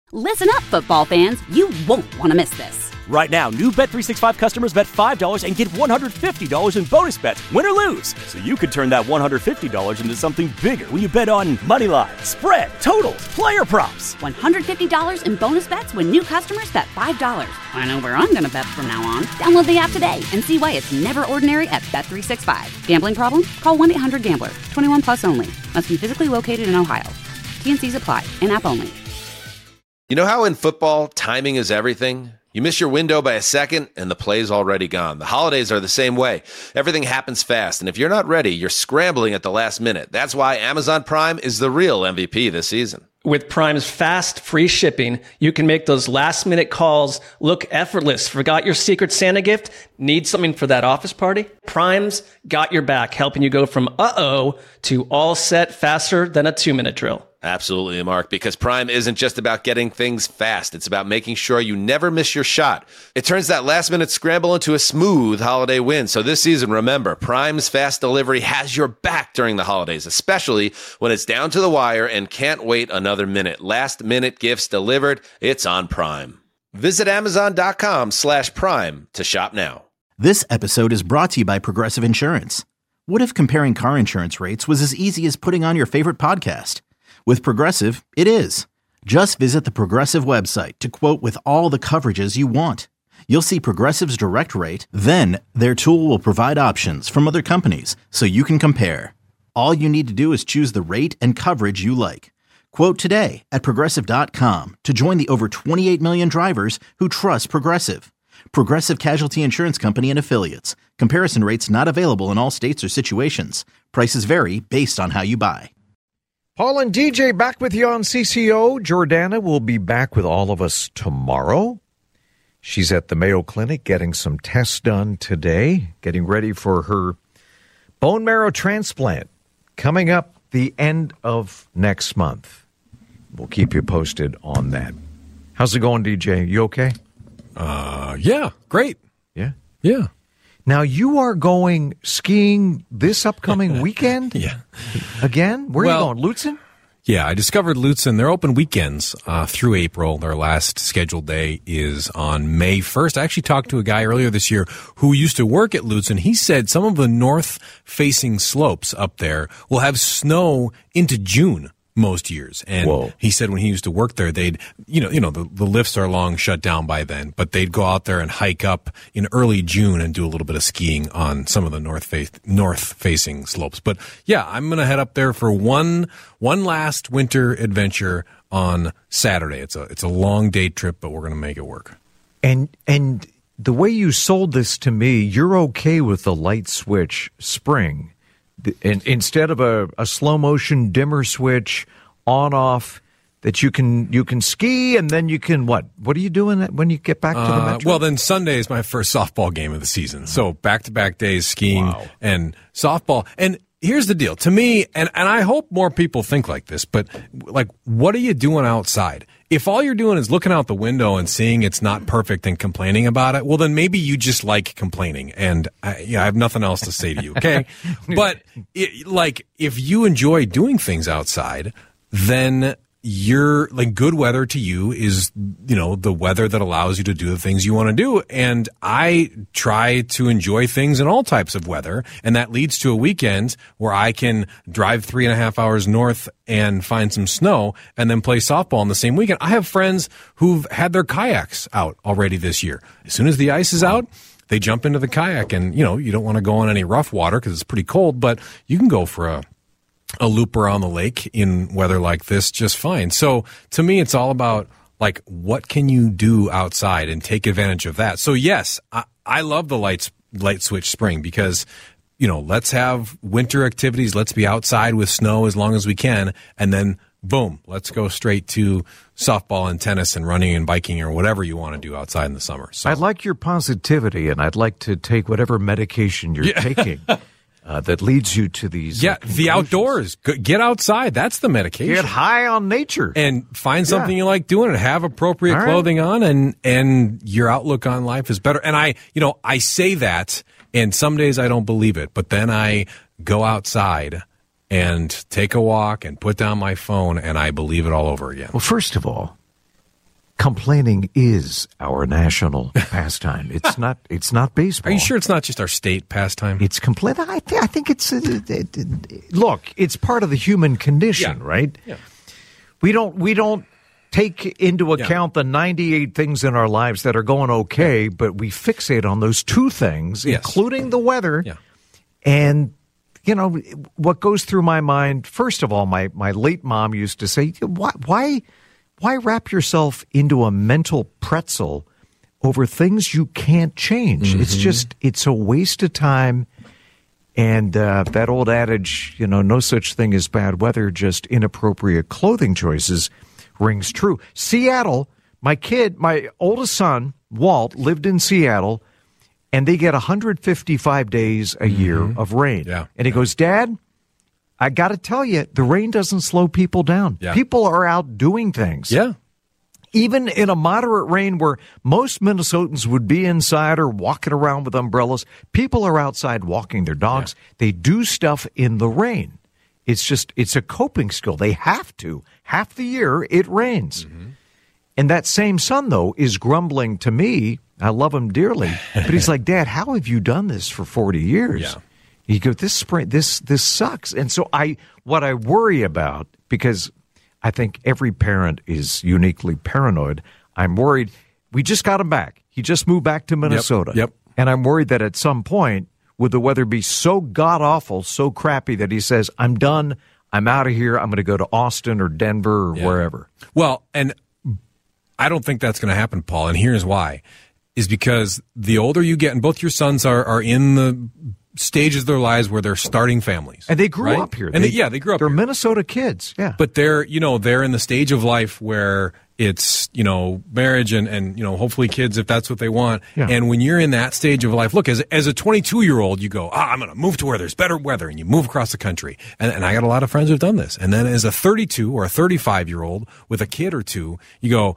Listen up, football fans. You won't want to miss this. Right now, new Bet365 customers bet $5 and get $150 in bonus bets, win or lose. So you could turn that $150 into something bigger when you bet on money line, spread, totals, player props. $150 in bonus bets when new customers bet $5. I know where I'm going to bet from now on. Download the app today and see why it's never ordinary at Bet365. Gambling problem? Call 1-800-GAMBLER. 21 plus only. Must be physically located in Ohio. T&Cs apply. In-app only. You know how in football, timing is everything? You miss your window by a second, and the play's already gone. The holidays are the same way. Everything happens fast, and if you're not ready, you're scrambling at the last minute. That's why Amazon Prime is the real MVP this season. With Prime's fast, free shipping, you can make those last-minute calls look effortless. Forgot your Secret Santa gift? Need something for that office party? Prime's got your back, helping you go from uh-oh to all set faster than a 2-minute drill. Absolutely, Mark, because Prime isn't just about getting things fast. It's about making sure you never miss your shot. It turns that last-minute scramble into a smooth holiday win. So this season, remember, Prime's fast delivery has your back during the holidays, especially when it's down to the wire and can't wait another minute. Last-minute gifts delivered, it's on Prime. Visit Amazon.com/Prime to shop now. This episode is brought to you by Progressive Insurance. What if comparing car insurance rates was as easy as putting on your favorite podcast? With Progressive, it is. Just visit the Progressive website to quote with all the coverages you want. You'll see Progressive's direct rate, then their tool will provide options from other companies so you can compare. All you need to do is choose the rate and coverage you like. Quote today at Progressive.com to join the over 28 million drivers who trust Progressive. Progressive Casualty Insurance Company and Affiliates. Comparison rates not available in all states or situations. Prices vary based on how you buy. Paul and DJ back with you on CCO. Jordana will be back with all of us tomorrow. She's at the Mayo Clinic getting some tests done today, getting ready for her bone marrow transplant coming up the end of next month. We'll keep you posted on that. How's it going, DJ? You okay? Yeah, great. Yeah? Yeah. Now, you are going skiing this upcoming weekend? Yeah. Again? Where are you going? Lutsen? Yeah, I discovered Lutsen. They're open weekends through April. Their last scheduled day is on May 1st. I actually talked to a guy earlier this year who used to work at Lutsen. He said some of the north-facing slopes up there will have snow into June most years. And Whoa. He said when he used to work there, they'd, the lifts are long shut down by then, but they'd go out there and hike up in early June and do a little bit of skiing on some of the north-facing slopes. But yeah, I'm going to head up there for one last winter adventure on Saturday. It's a long day trip, but we're going to make it work. And the way you sold this to me, you're okay with the light switch spring. And instead of a slow motion dimmer switch on off that you can ski and then you can what are you doing when you get back to the Metro? Well, then Sunday is my first softball game of the season. So back-to-back days skiing and softball. And here's the deal. To me, and I hope more people think like this, but like, what are you doing outside? If all you're doing is looking out the window and seeing it's not perfect and complaining about it, well, then maybe you just like complaining. And I have nothing else to say to you, okay? But if you enjoy doing things outside, then you're like, good weather to you is, the weather that allows you to do the things you want to do. And I try to enjoy things in all types of weather. And that leads to a weekend where I can drive 3.5 hours north and find some snow and then play softball on the same weekend. I have friends who've had their kayaks out already this year. As soon as the ice is out, they jump into the kayak and, you don't want to go on any rough water because it's pretty cold, but you can go for a loop around the lake in weather like this just fine. So to me, it's all about like, what can you do outside and take advantage of that? So yes, I love the light switch spring because, let's have winter activities. Let's be outside with snow as long as we can. And then boom, let's go straight to softball and tennis and running and biking or whatever you want to do outside in the summer. So I like your positivity, and I'd like to take whatever medication you're taking. That leads you to these. Yeah, the outdoors. Get outside. That's the medication. Get high on nature. And find something you like doing and have appropriate clothing on, and your outlook on life is better. And I say that, and some days I don't believe it, but then I go outside and take a walk and put down my phone, and I believe it all over again. Well, first of all, complaining is our national pastime. It's not baseball. Are you sure it's not just our state pastime? It's complaining. I think it's look. It's part of the human condition, right? Yeah. We don't take into account the 98 things in our lives that are going okay, but we fixate on those two things, including the weather. Yeah. And what goes through my mind, first of all, my late mom used to say, why wrap yourself into a mental pretzel over things you can't change? Mm-hmm. It's a waste of time. And that old adage, no such thing as bad weather, just inappropriate clothing choices, rings true. Seattle, my oldest son, Walt, lived in Seattle, and they get 155 days a year of rain. Yeah. And he goes, Dad, I got to tell you, the rain doesn't slow people down. Yeah. People are out doing things. Yeah. Even in a moderate rain where most Minnesotans would be inside or walking around with umbrellas, people are outside walking their dogs. Yeah. They do stuff in the rain. It's a coping skill. They have to. Half the year it rains. Mm-hmm. And that same son, though, is grumbling to me. I love him dearly. But he's like, Dad, how have you done this for 40 years? Yeah. He goes, this spring, this sucks. And so what I worry about, because I think every parent is uniquely paranoid, I'm worried. We just got him back. He just moved back to Minnesota. Yep. And I'm worried that at some point, would the weather be so god-awful, so crappy that he says, I'm done, I'm out of here, I'm going to go to Austin or Denver or wherever. Well, and I don't think that's going to happen, Paul, and here's why. Is because the older you get, and both your sons are in the stages of their lives where they're starting families. And they grew up here. And they grew up They're here. Minnesota kids, yeah. But they're in the stage of life where it's, marriage and hopefully kids if that's what they want. Yeah. And when you're in that stage of life, look, as a 22-year-old, you go, I'm going to move to where there's better weather, and you move across the country. And I got a lot of friends who've done this. And then as a 32 or a 35-year-old with a kid or two, you go,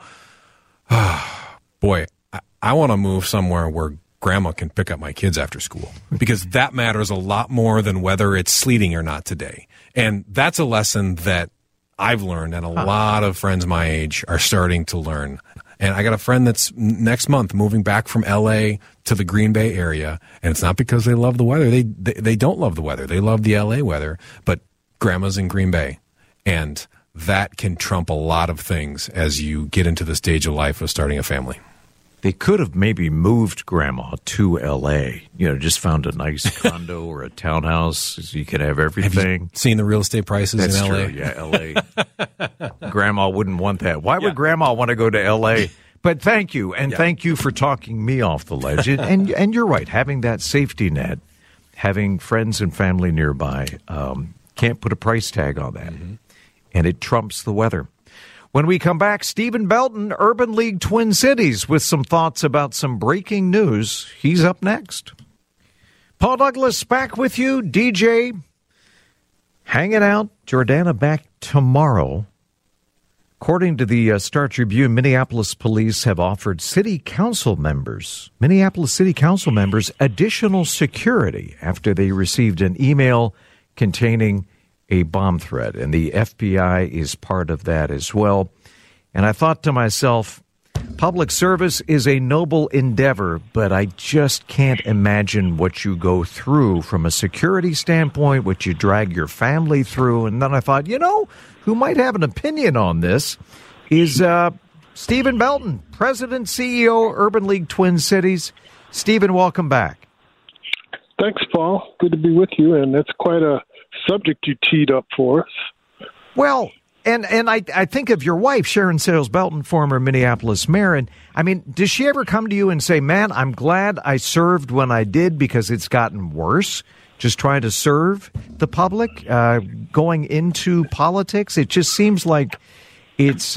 boy, I want to move somewhere where grandma can pick up my kids after school, because that matters a lot more than whether it's sleeting or not today. And that's a lesson that I've learned, and a lot of friends my age are starting to learn. And I got a friend that's next month moving back from L.A. to the Green Bay area, and it's not because they love the weather. They don't love the weather. They love the L.A. weather, but grandma's in Green Bay, and that can trump a lot of things as you get into the stage of life of starting a family. They could have maybe moved Grandma to L.A., just found a nice condo or a townhouse so you could have everything. Have you seen the real estate prices in L.A.? True. Yeah, L.A. Grandma wouldn't want that. Why would Grandma want to go to L.A.? But thank you, and thank you for talking me off the ledge. And you're right, having that safety net, having friends and family nearby, can't put a price tag on that. Mm-hmm. And it trumps the weather. When we come back, Stephen Belton, Urban League Twin Cities, with some thoughts about some breaking news. He's up next. Paul Douglas back with you. DJ hanging out. Jordana back tomorrow. According to the Star Tribune, Minneapolis police have offered Minneapolis City Council members additional security after they received an email containing a bomb threat, and the FBI is part of that as well. And I thought to myself, public service is a noble endeavor, but I just can't imagine what you go through from a security standpoint, what you drag your family through. And then I thought, who might have an opinion on this is Stephen Belton, President, CEO, Urban League Twin Cities. Stephen, welcome back. Thanks, Paul. Good to be with you, and that's quite a subject you teed up for us. Well, and I think of your wife, Sharon Sayles Belton, former Minneapolis mayor. And I mean, does she ever come to you and say, man, I'm glad I served when I did because it's gotten worse, just trying to serve the public, going into politics? It just seems like it's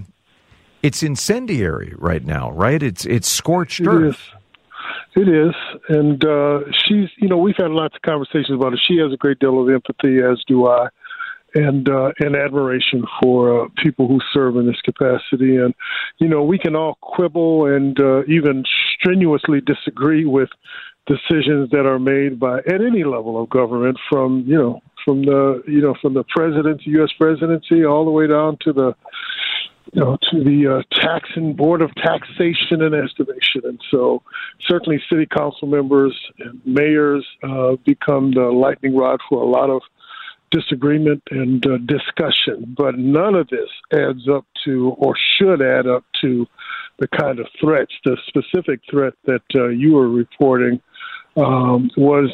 incendiary right now, right? It's scorched earth. It is, and she's, we've had lots of conversations about it. She has a great deal of empathy, as do I, and admiration for people who serve in this capacity. And, we can all quibble and even strenuously disagree with decisions that are made at any level of government, from the president, U.S. presidency, all the way down to the to the Board of Taxation and Estimation. And so certainly city council members and mayors become the lightning rod for a lot of disagreement and discussion. But none of this adds up to, or should add up to, the kind of threats. The specific threat that you were reporting was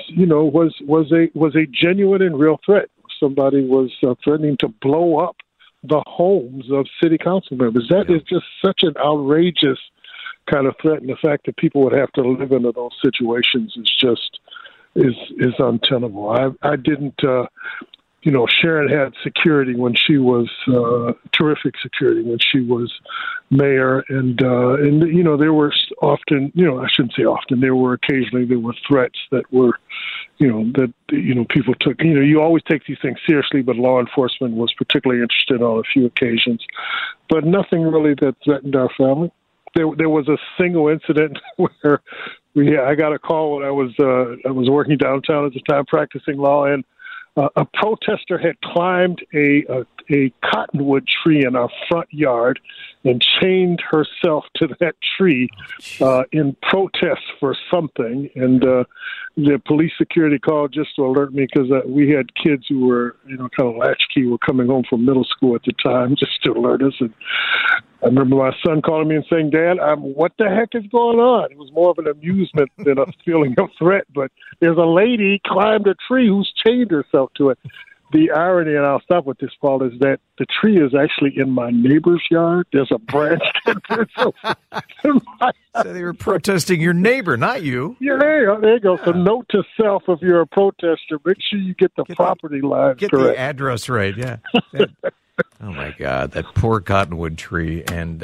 a genuine and real threat. Somebody was threatening to blow up the homes of city council members. That is just such an outrageous kind of threat, and the fact that people would have to live into those situations is untenable. I didn't. Sharon had security when she was terrific security when she was mayor, and there were often, I shouldn't say often, there were threats that were, people took. You always take these things seriously, but law enforcement was particularly interested on a few occasions, but nothing really that threatened our family. There was a single incident where I got a call when I was working downtown at the time practicing law, and a protester had climbed a cottonwood tree in our front yard and chained herself to that tree in protest for something. And the police security called just to alert me because we had kids who were, kind of latchkey, were coming home from middle school at the time, just to alert us. And I remember my son calling me and saying, "Dad, what the heck is going on?" It was more of an amusement than a feeling of threat. But there's a lady climbed a tree who's chained herself to it. The irony, and I'll stop with this, Paul, is that the tree is actually in my neighbor's yard. There's a branch. So they were protesting your neighbor, not you. Yeah, there you go. So note to self, if you're a protester, make sure you get the property lines correct. Get the address right, yeah. Oh, my God, that poor cottonwood tree. And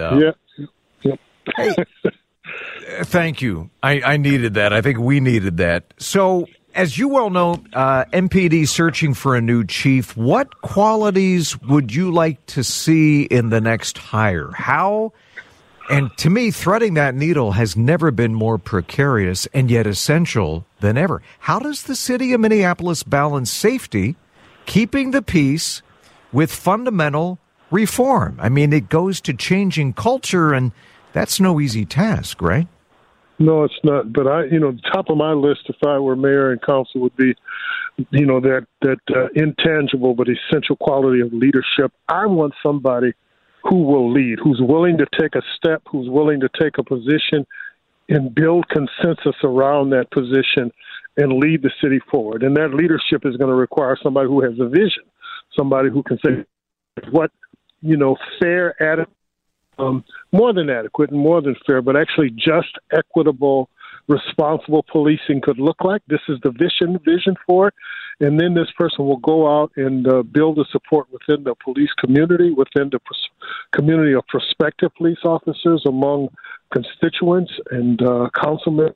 Hey, thank you. I needed that. I think we needed that. So, as you well know, MPD searching for a new chief. What qualities would you like to see in the next hire? How? And to me, threading that needle has never been more precarious and yet essential than ever. How does the city of Minneapolis balance safety, keeping the peace, with fundamental reform? I mean, it goes to changing culture, and that's no easy task, right? No, it's not. But top of my list, if I were mayor and council, would be, that intangible but essential quality of leadership. I want somebody who will lead, who's willing to take a step, who's willing to take a position and build consensus around that position and lead the city forward. And that leadership is going to require somebody who has a vision, somebody who can say what, fair attitude. More than adequate and more than fair, but actually just, equitable, responsible policing could look like. This is the vision for it. And then this person will go out and build a support within the police community, within the community of prospective police officers, among constituents and councilmen.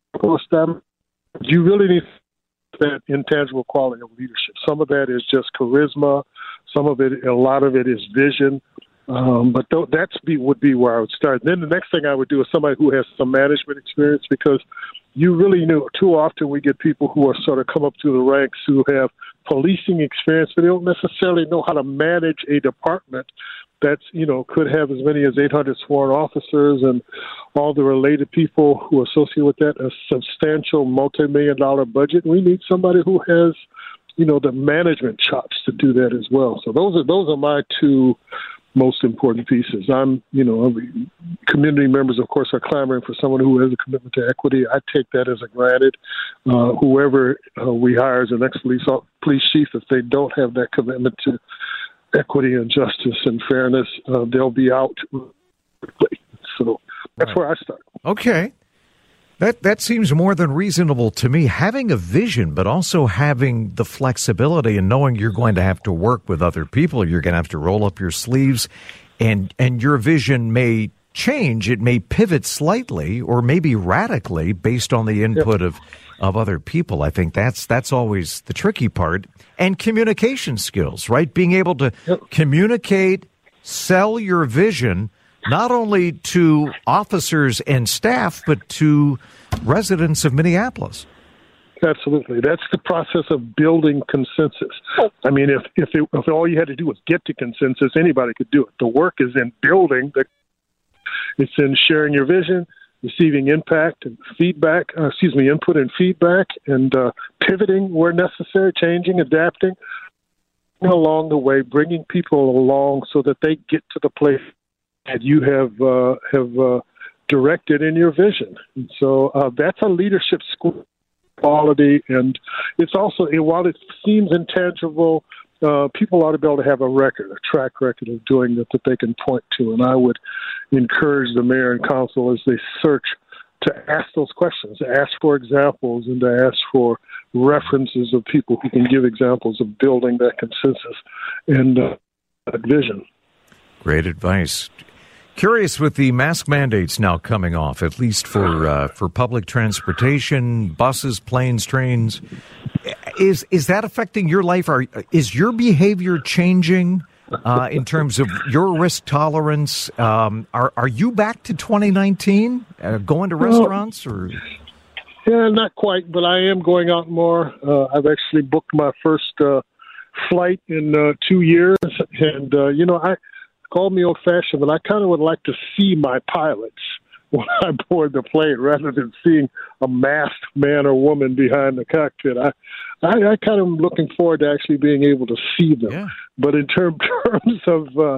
You really need that intangible quality of leadership. Some of that is just charisma. A lot of it is vision. But would be where I would start. And then the next thing I would do is somebody who has some management experience, because you really know too often we get people who are sort of come up through the ranks who have policing experience, but they don't necessarily know how to manage a department that's, could have as many as 800 sworn officers and all the related people who associate with that, a substantial multi-million-dollar budget. We need somebody who has, the management chops to do that as well. So those are my two most important pieces. Community members, of course, are clamoring for someone who has a commitment to equity. I take that as a granted. Whoever we hire as the next police chief, if they don't have that commitment to equity and justice and fairness, they'll be out. So that's where I start. Okay. That seems more than reasonable to me. Having a vision, but also having the flexibility and knowing you're going to have to work with other people. You're going to have to roll up your sleeves, and your vision may change. It may pivot slightly or maybe radically based on the input of other people. I think that's always the tricky part. And communication skills, right? Being able to communicate, sell your vision, not only to officers and staff, but to residents of Minneapolis. Absolutely. That's the process of building consensus. I mean, if all you had to do was get to consensus, anybody could do it. The work is in building. It's in sharing your vision, receiving input and feedback, and pivoting where necessary, changing, adapting along the way, bringing people along so that they get to the place that you have directed in your vision. And so that's a leadership school quality, and it's also, while it seems intangible, people ought to be able to have a track record of doing that they can point to. And I would encourage the mayor and council as they search to ask those questions, to ask for examples, and to ask for references of people who can give examples of building that consensus and that vision. Great advice. Curious with the mask mandates now coming off, at least for public transportation, buses, planes, trains. Is that affecting your life? Is your behavior changing in terms of your risk tolerance? Are you back to 2019, going to restaurants? Or? Yeah, not quite, but I am going out more. I've actually booked my first flight in 2 years, and I call me old-fashioned, but I kind of would like to see my pilots when I board the plane rather than seeing a masked man or woman behind the cockpit. I kind of am looking forward to actually being able to see them. Yeah. But in terms of the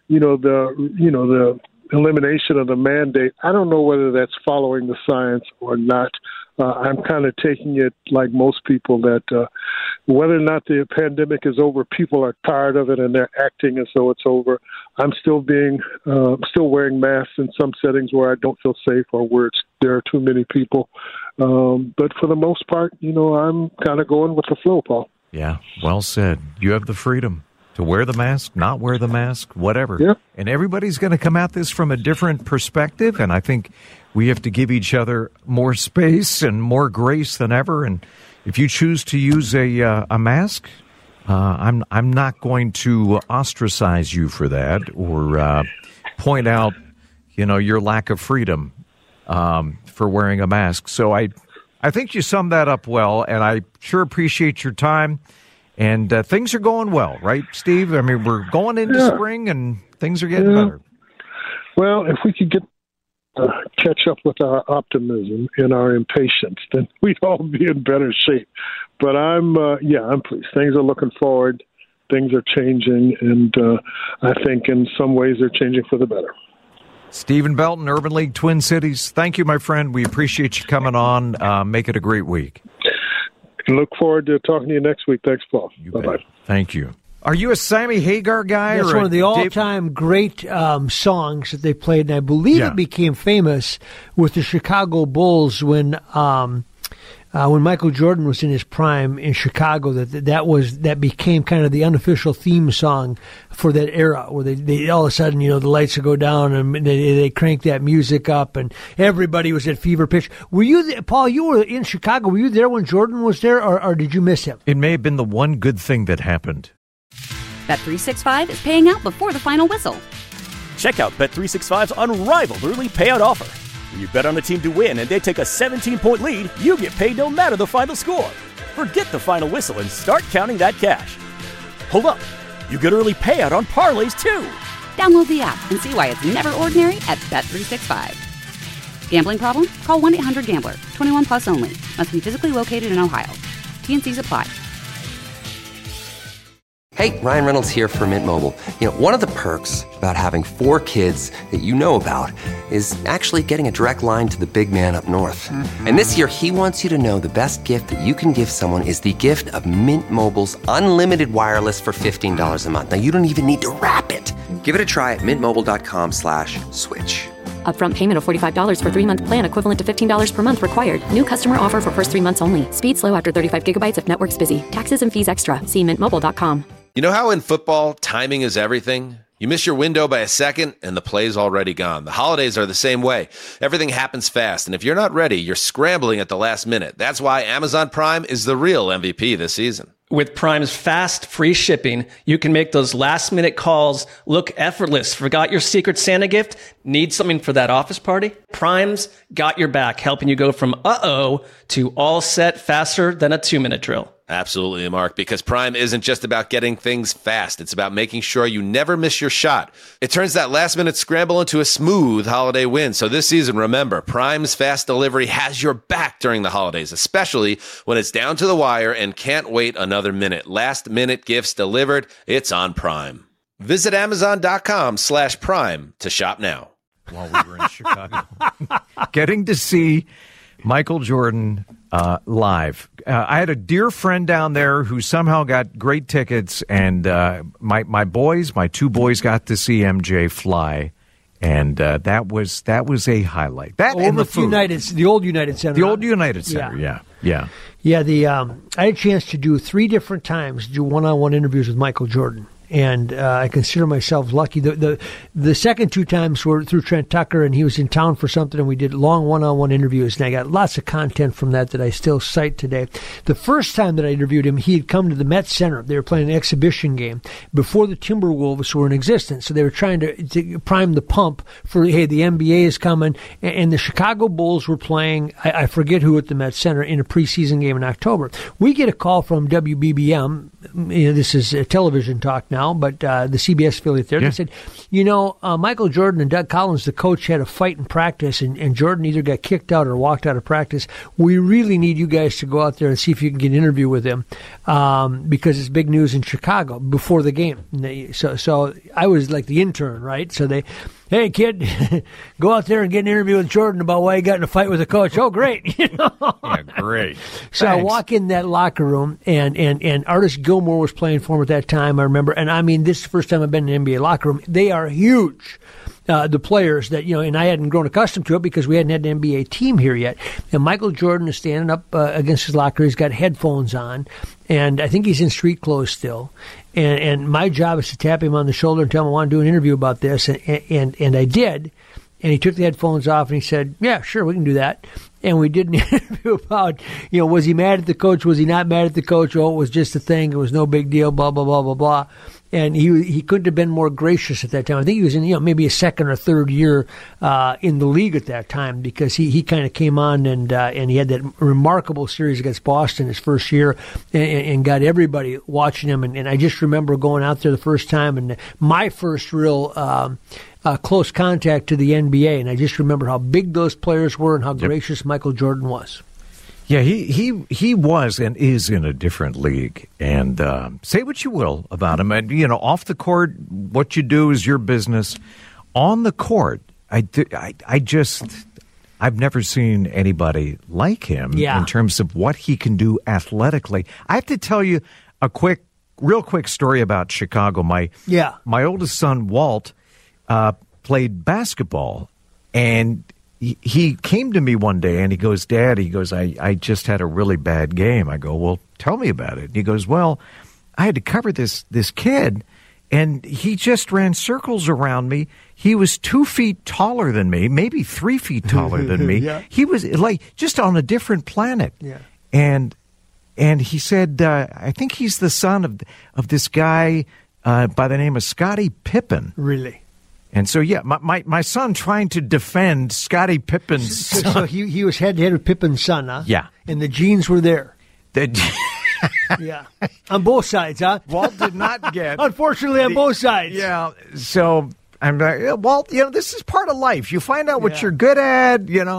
elimination of the mandate, I don't know whether that's following the science or not. I'm kind of taking it like most people that whether or not the pandemic is over, people are tired of it and they're acting as though it's over. I'm still wearing masks in some settings where I don't feel safe or where there are too many people. But for the most part, I'm kind of going with the flow, Paul. Yeah, well said. You have the freedom to wear the mask, not wear the mask, whatever. Yep. And everybody's going to come at this from a different perspective, and I think we have to give each other more space and more grace than ever. And if you choose to use a mask, I'm not going to ostracize you for that or point out, your lack of freedom for wearing a mask. So I think you summed that up well, and I sure appreciate your time. And things are going well, right, Steve? I mean, we're going into spring, and things are getting better. Well, if we could catch up with our optimism and our impatience, then we'd all be in better shape. But I'm pleased. Things are looking forward. Things are changing, and I think in some ways they're changing for the better. Stephen Belton, Urban League Twin Cities. Thank you, my friend. We appreciate you coming on. Make it a great week. Look forward to talking to you next week. Thanks, Paul. Bye-bye. Thank you. Are you a Sammy Hagar guy? That's one of the all-time great songs that they played, and I believe it became famous with the Chicago Bulls when Michael Jordan was in his prime in Chicago. That became kind of the unofficial theme song for that era, where they all of a sudden, the lights would go down and they crank that music up, and everybody was at fever pitch. Were you, Paul? You were in Chicago. Were you there when Jordan was there, or did you miss him? It may have been the one good thing that happened. Bet365 is paying out before the final whistle. Check out Bet365's unrivaled early payout offer. When you bet on a team to win and they take a 17-point lead, you get paid no matter the final score. Forget the final whistle and start counting that cash. Hold up. You get early payout on parlays, too. Download the app and see why it's never ordinary at Bet365. Gambling problem? Call 1-800-GAMBLER. 21 plus only. Must be physically located in Ohio. T&Cs apply. Hey, Ryan Reynolds here for Mint Mobile. One of the perks about having 4 kids that you know about is actually getting a direct line to the big man up north. Mm-hmm. And this year, he wants you to know the best gift that you can give someone is the gift of Mint Mobile's unlimited wireless for $15 a month. Now, you don't even need to wrap it. Give it a try at mintmobile.com/switch. Upfront payment of $45 for 3-month plan equivalent to $15 per month required. New customer offer for first 3 months only. Speed slow after 35 gigabytes if network's busy. Taxes and fees extra. See mintmobile.com. You know how in football, timing is everything? You miss your window by a second, and the play's already gone. The holidays are the same way. Everything happens fast, and if you're not ready, you're scrambling at the last minute. That's why Amazon Prime is the real MVP this season. With Prime's fast, free shipping, you can make those last-minute calls look effortless. Forgot your Secret Santa gift? Need something for that office party? Prime's got your back, helping you go from uh-oh to all set faster than a 2-minute drill. Absolutely, Mark, because Prime isn't just about getting things fast. It's about making sure you never miss your shot. It turns that last-minute scramble into a smooth holiday win. So this season, remember, Prime's fast delivery has your back during the holidays, especially when it's down to the wire and can't wait another minute. Last-minute gifts delivered. It's on Prime. Visit Amazon.com/Prime to shop now. While we were in Chicago, getting to see Michael Jordan live. I had a dear friend down there who somehow got great tickets, and my two boys got to see MJ fly, and that was a highlight. That and the food. The old United Center. The old United Center, yeah. I had a chance to do 3 different times, do one-on-one interviews with Michael Jordan. And I consider myself lucky. The second 2 times were through Trent Tucker, and he was in town for something, and we did long one-on-one interviews, and I got lots of content from that I still cite today. The first time that I interviewed him, he had come to the Met Center. They were playing an exhibition game before the Timberwolves were in existence, so they were trying to prime the pump for, hey, the NBA is coming, and the Chicago Bulls were playing, I forget who at the Met Center, in a preseason game in October. We get a call from WBBM. This is television talk now, but the CBS affiliate there. Yeah. They said, Michael Jordan and Doug Collins, the coach, had a fight in practice, and Jordan either got kicked out or walked out of practice. We really need you guys to go out there and see if you can get an interview with him because it's big news in Chicago before the game. So I was like the intern, right? So hey, kid, go out there and get an interview with Jordan about why he got in a fight with the coach. Oh, great. Yeah, great. So I walk in that locker room, and Artis Gilmore was playing for him at that time, I remember. And, I mean, this is the first time I've been in an NBA locker room. They are huge. The players that, and I hadn't grown accustomed to it because we hadn't had an NBA team here yet. And Michael Jordan is standing up against his locker. He's got headphones on, and I think he's in street clothes still. And my job is to tap him on the shoulder and tell him I want to do an interview about this. And I did. And he took the headphones off and he said, yeah, sure, we can do that. And we did an interview about, was he mad at the coach? Was he not mad at the coach? Oh, it was just a thing. It was no big deal, blah, blah, blah, blah, blah. And he couldn't have been more gracious at that time. I think he was in, maybe a second or third year in the league at that time because he kind of came on and he had that remarkable series against Boston his first year and got everybody watching him. And I just remember going out there the first time and my first real close contact to the NBA. And I just remember how big those players were and how gracious Michael Jordan was. Yeah, he was and is in a different league. And say what you will about him. And, off the court, what you do is your business. On the court, I've never seen anybody like him in terms of what he can do athletically. I have to tell you a real quick story about Chicago. My oldest son, Walt, played basketball, and he came to me one day and he goes, Dad, I just had a really bad game. I go, well, tell me about it. And he goes, well, I had to cover this kid, and he just ran circles around me. He was 2 feet taller than me, maybe 3 feet taller than me. He was like just on a different planet. Yeah. And he said, I think he's the son of this guy by the name of Scottie Pippen. Really? And so, my son trying to defend Scottie Pippen's son. So he was head-to-head with Pippen's son, huh? Yeah. And the genes were there. Yeah. On both sides, huh? Walt did not get... Unfortunately, on both sides. Yeah. So I'm like, Walt, this is part of life. You find out what you're good at,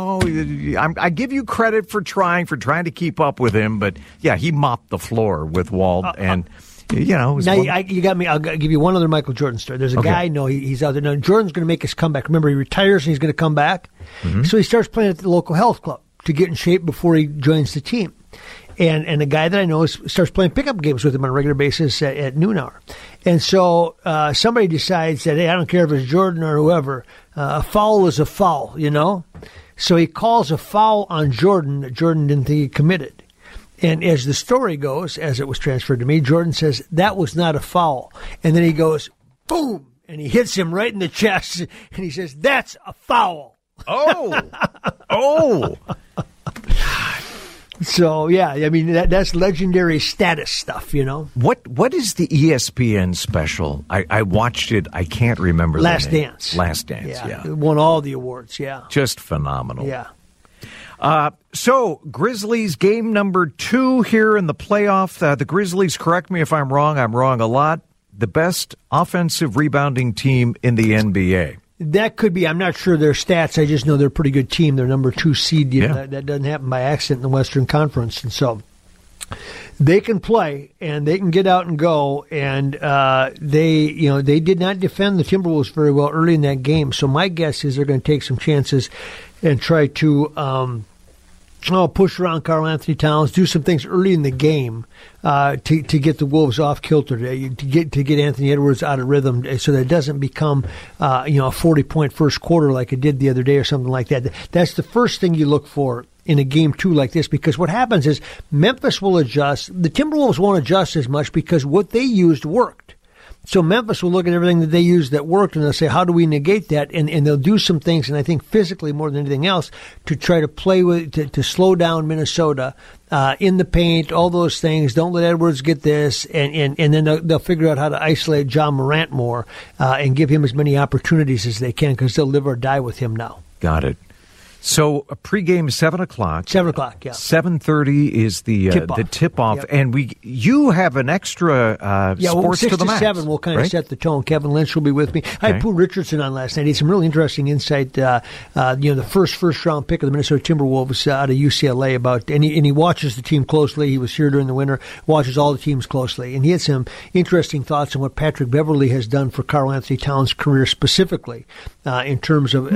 I give you credit for trying to keep up with him. But, he mopped the floor with Walt and... now you got me. I'll give you one other Michael Jordan story. There's a guy I know. He's out there now. Jordan's going to make his comeback. Remember, he retires and he's going to come back. Mm-hmm. So he starts playing at the local health club to get in shape before he joins the team. And a guy that I know starts playing pickup games with him on a regular basis at noon hour. And so somebody decides that, hey, I don't care if it's Jordan or whoever, a foul is a foul, So he calls a foul on Jordan that Jordan didn't think he committed. And as the story goes, as it was transferred to me, Jordan says, that was not a foul. And then he goes, boom, and he hits him right in the chest. And he says, that's a foul. Oh. So, yeah, I mean, that's legendary status stuff, you know. What is the ESPN special? I watched it. I can't remember Last the name. Dance. Last Dance, yeah. It won all the awards, yeah. Just phenomenal. Yeah. So, Grizzlies game number 2 here in the playoff. The Grizzlies, correct me if I'm wrong a lot, the best offensive rebounding team in the NBA. That could be. I'm not sure their stats. I just know they're a pretty good team. They're number 2 seed. That doesn't happen by accident in the Western Conference. And so they can play and they can get out and go. And they did not defend the Timberwolves very well early in that game. So my guess is they're going to take some chances and try to push around Karl Anthony Towns, do some things early in the game to get the Wolves off kilter, to get Anthony Edwards out of rhythm, so that it doesn't become a 40-point first quarter like it did the other day or something like that. That's the first thing you look for in a game 2 like this, because what happens is Memphis will adjust. The Timberwolves won't adjust as much because what they used worked. So Memphis will look at everything that they used that worked, and they'll say, how do we negate that? And they'll do some things, and I think physically more than anything else, to try to play with, to slow down Minnesota in the paint, all those things. Don't let Edwards get this, and then they'll figure out how to isolate John Morant more and give him as many opportunities as they can, because they'll live or die with him now. Got it. So a pregame 7 o'clock. 7 o'clock, yeah. 7:30 is the tip-off, yep. And you have an extra sports 6 to the to max. 7 will kind of set the tone. Kevin Lynch will be with me. I had Pooh Richardson on last night. He had some really interesting insight. The first round pick of the Minnesota Timberwolves out of UCLA and he watches the team closely. He was here during the winter, watches all the teams closely, and he had some interesting thoughts on what Patrick Beverley has done for Karl Anthony Towns' career specifically in terms of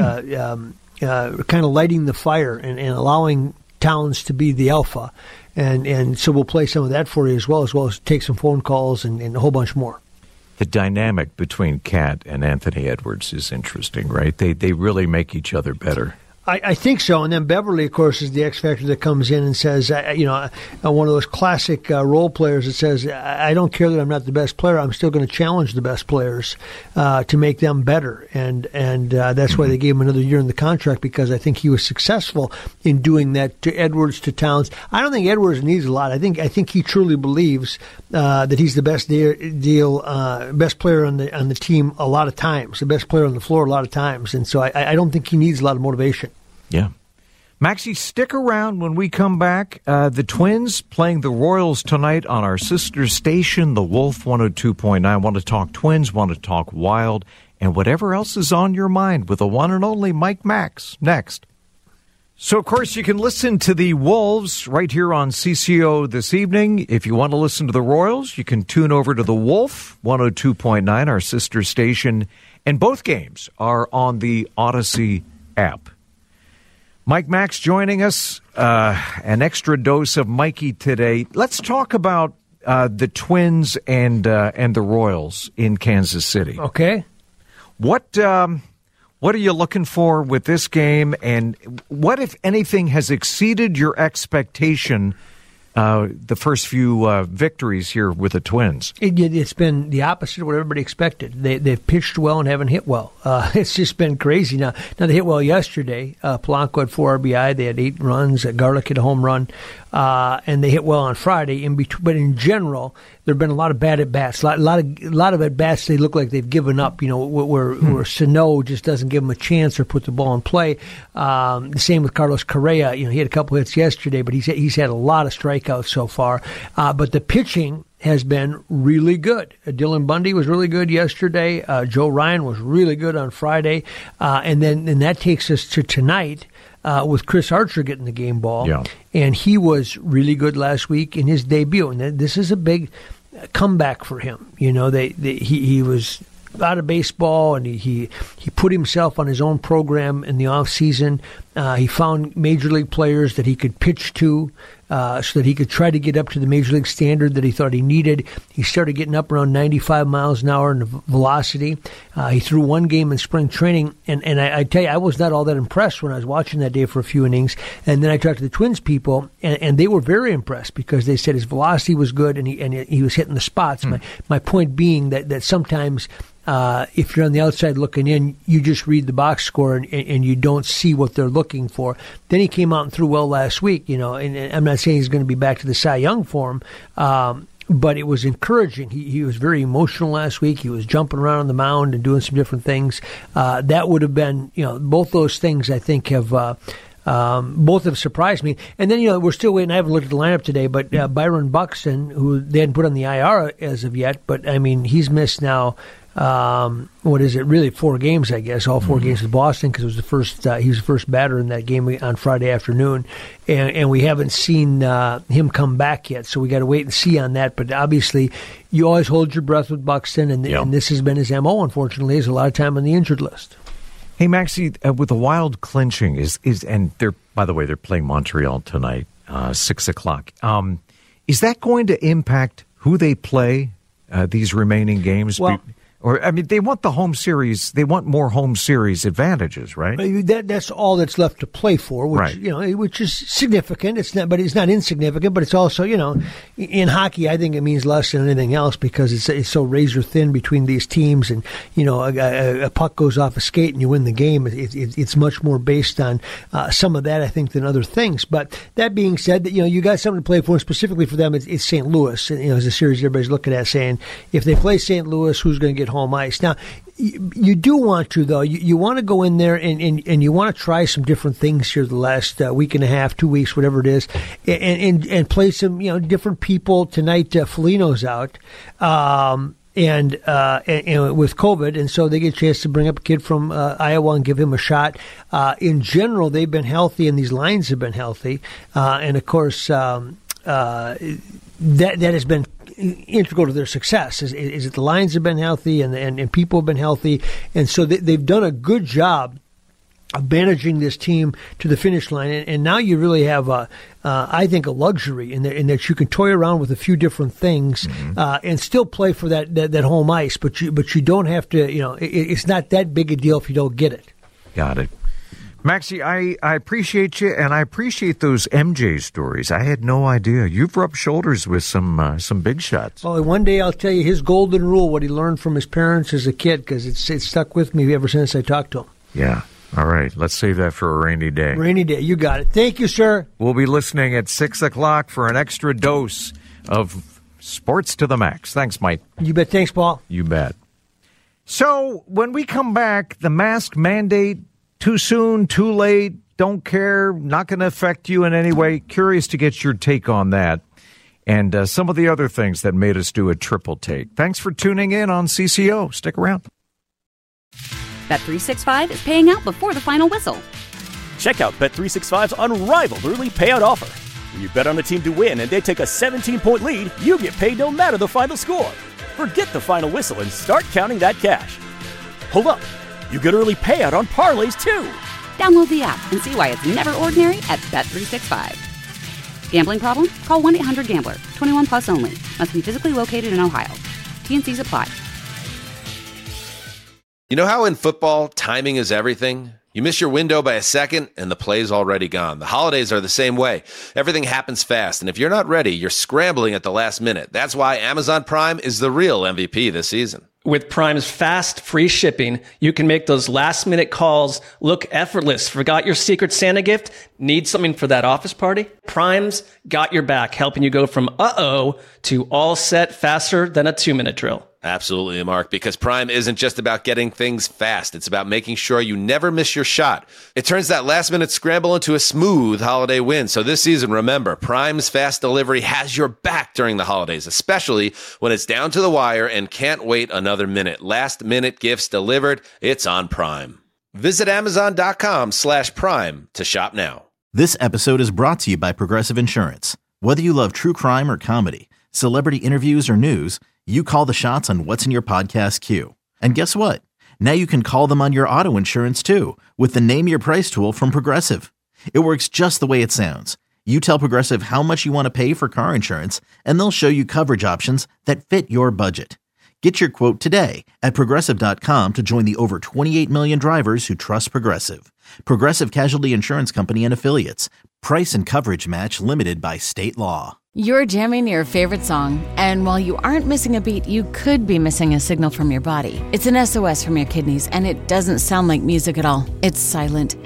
kind of lighting the fire and allowing Towns to be the alpha. And so we'll play some of that for you as well as take some phone calls and a whole bunch more. The dynamic between Cat and Anthony Edwards is interesting, right? They really make each other better. I think so. And then Beverly, of course, is the X factor that comes in and says, one of those classic role players that says, I don't care that I'm not the best player. I'm still going to challenge the best players to make them better. And that's why they gave him another year in the contract, because I think he was successful in doing that to Edwards, to Towns. I don't think Edwards needs a lot. I think he truly believes that he's the best best player on the team a lot of times, the best player on the floor a lot of times. And so I don't think he needs a lot of motivation. Yeah. Maxie, stick around when we come back. The Twins playing the Royals tonight on our sister station, the Wolf 102.9. Want to talk Twins, want to talk Wild, and whatever else is on your mind with the one and only Mike Max next. So, of course, you can listen to the Wolves right here on CCO this evening. If you want to listen to the Royals, you can tune over to the Wolf 102.9, our sister station. And both games are on the Odyssey app. Mike Max joining us, an extra dose of Mikey today. Let's talk about the Twins and the Royals in Kansas City. Okay. What are you looking for with this game, and what, if anything, has exceeded your expectation the first few victories here with the Twins? It's been the opposite of what everybody expected. They've pitched well and haven't hit well. It's just been crazy. Now they hit well yesterday. Polanco had 4 RBI. They had 8 runs. Garlick hit a home run. And they hit well on Friday. But in general, there have been a lot of bad at-bats. A lot of at-bats they look like they've given up, where Sano just doesn't give them a chance or put the ball in play. The same with Carlos Correa. He had a couple hits yesterday, but he's had a lot of strikeouts so far. But the pitching has been really good. Dylan Bundy was really good yesterday. Joe Ryan was really good on Friday. And that takes us to tonight. With Chris Archer getting the game ball. Yeah. And he was really good last week in his debut. And this is a big comeback for him. He was out of baseball, and he put himself on his own program in the off season. He found major league players that he could pitch to, so that he could try to get up to the major league standard that he thought he needed. He started getting up around 95 miles an hour in the velocity. He threw one game in spring training, and I tell you, I was not all that impressed when I was watching that day for a few innings. And then I talked to the Twins people, and they were very impressed because they said his velocity was good and he was hitting the spots. My point being that sometimes if you're on the outside looking in, you just read the box score and you don't see what they're looking for. Then he came out and threw well last week, and I'm not saying he's going to be back to the Cy Young form, but it was encouraging. He was very emotional last week. He was jumping around on the mound and doing some different things. That would have been, both those things I think have both have surprised me. And then, we're still waiting. I haven't looked at the lineup today, but Byron Buxton, who they hadn't put on the IR as of yet, but I mean, he's missed now. Really 4 games, I guess, all 4 games with Boston, because it was he was the first batter in that game on Friday afternoon, and we haven't seen him come back yet, so we got to wait and see on that. But obviously, you always hold your breath with Buxton, and this has been his MO, unfortunately, is a lot of time on the injured list. Hey, Maxie, with the Wild clinching, and they're, by the way, they're playing Montreal tonight, 6:00. Is that going to impact who they play these remaining games? Well, they want the home series. They want more home series advantages, right? That's all that's left to play for, which which is significant. It's not insignificant. But it's also, in hockey, I think it means less than anything else, because it's so razor thin between these teams, and a puck goes off a skate and you win the game. It's much more based on some of that, I think, than other things. But that being said, that you got something to play for. And specifically for them, it's St. Louis. And, it's a series everybody's looking at, saying if they play St. Louis, who's going to get home ice? Now, you do want to, though. You want to go in there and you want to try some different things here the last week and a half, 2 weeks, whatever it is, and play some different people. Tonight, Foligno's out, and with COVID, and so they get a chance to bring up a kid from Iowa and give him a shot. In general, they've been healthy, and these lines have been healthy, and of course, that has been integral to their success. Is that the lines have been healthy and people have been healthy, and so they've done a good job of managing this team to the finish line. And now you really have, I think, a luxury in that you can toy around with a few different things and still play for that home ice. But you don't have to. It's not that big a deal if you don't get it. Got it. Maxie, I appreciate you, and I appreciate those MJ stories. I had no idea. You've rubbed shoulders with some big shots. Well, one day I'll tell you his golden rule, what he learned from his parents as a kid, because it's stuck with me ever since I talked to him. Yeah. All right. Let's save that for a rainy day. Rainy day. You got it. Thank you, sir. We'll be listening at 6:00 for an extra dose of Sports to the Max. Thanks, Mike. You bet. Thanks, Paul. You bet. So when we come back, the mask mandate, too soon, too late, don't care, not going to affect you in any way. Curious to get your take on that and some of the other things that made us do a triple take. Thanks for tuning in on CCO. Stick around. Bet365 is paying out before the final whistle. Check out Bet365's unrivaled early payout offer. When you bet on a team to win and they take a 17-point lead, you get paid no matter the final score. Forget the final whistle and start counting that cash. Hold up. You get early payout on parlays, too. Download the app and see why it's never ordinary at Bet365. Gambling problem? Call 1-800-GAMBLER. 21 plus only. Must be physically located in Ohio. T&Cs apply. You know how in football, timing is everything? You miss your window by a second, and the play's already gone. The holidays are the same way. Everything happens fast, and if you're not ready, you're scrambling at the last minute. That's why Amazon Prime is the real MVP this season. With Prime's fast, free shipping, you can make those last-minute calls look effortless. Forgot your Secret Santa gift? Need something for that office party? Prime's got your back, helping you go from uh-oh to all set faster than a 2-minute drill. Absolutely, Mark, because Prime isn't just about getting things fast. It's about making sure you never miss your shot. It turns that last-minute scramble into a smooth holiday win. So this season, remember, Prime's fast delivery has your back during the holidays, especially when it's down to the wire and can't wait another minute. Last-minute gifts delivered. It's on Prime. Visit Amazon.com/Prime to shop now. This episode is brought to you by Progressive Insurance. Whether you love true crime or comedy, celebrity interviews or news, you call the shots on what's in your podcast queue. And guess what? Now you can call them on your auto insurance too with the Name Your Price tool from Progressive. It works just the way it sounds. You tell Progressive how much you want to pay for car insurance, and they'll show you coverage options that fit your budget. Get your quote today at Progressive.com to join the over 28 million drivers who trust Progressive. Progressive Casualty Insurance Company and Affiliates. Price and coverage match limited by state law. You're jamming your favorite song, and while you aren't missing a beat, you could be missing a signal from your body. It's an SOS from your kidneys, and it doesn't sound like music at all. It's silent.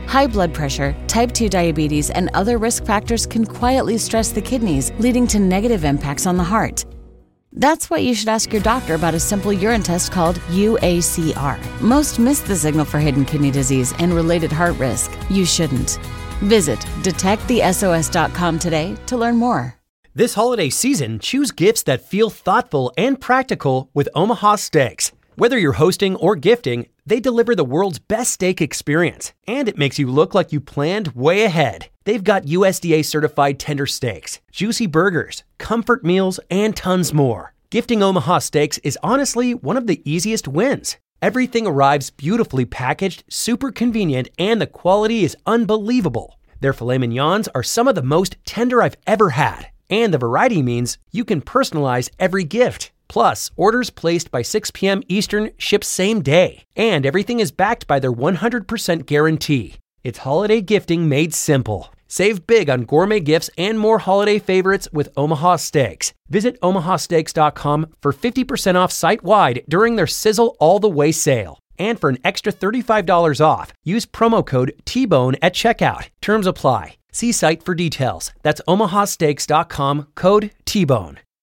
High blood pressure, type 2 diabetes, and other risk factors can quietly stress the kidneys, leading to negative impacts on the heart. That's why you should ask your doctor about a simple urine test called UACR. Most miss the signal for hidden kidney disease and related heart risk. You shouldn't. Visit detectthesos.com today to learn more. This holiday season, choose gifts that feel thoughtful and practical with Omaha Steaks. Whether you're hosting or gifting, they deliver the world's best steak experience, and it makes you look like you planned way ahead. They've got USDA certified tender steaks, juicy burgers, comfort meals, and tons more. Gifting Omaha Steaks is honestly one of the easiest wins. Everything arrives beautifully packaged, super convenient, and the quality is unbelievable. Their filet mignons are some of the most tender I've ever had, and the variety means you can personalize every gift. Plus, orders placed by 6 p.m. Eastern ship same day, and everything is backed by their 100% guarantee. It's holiday gifting made simple. Save big on gourmet gifts and more holiday favorites with Omaha Steaks. Visit omahasteaks.com for 50% off site-wide during their Sizzle All the Way sale. And for an extra $35 off, use promo code TBONE at checkout. Terms apply. See site for details. That's omahasteaks.com, code TBONE.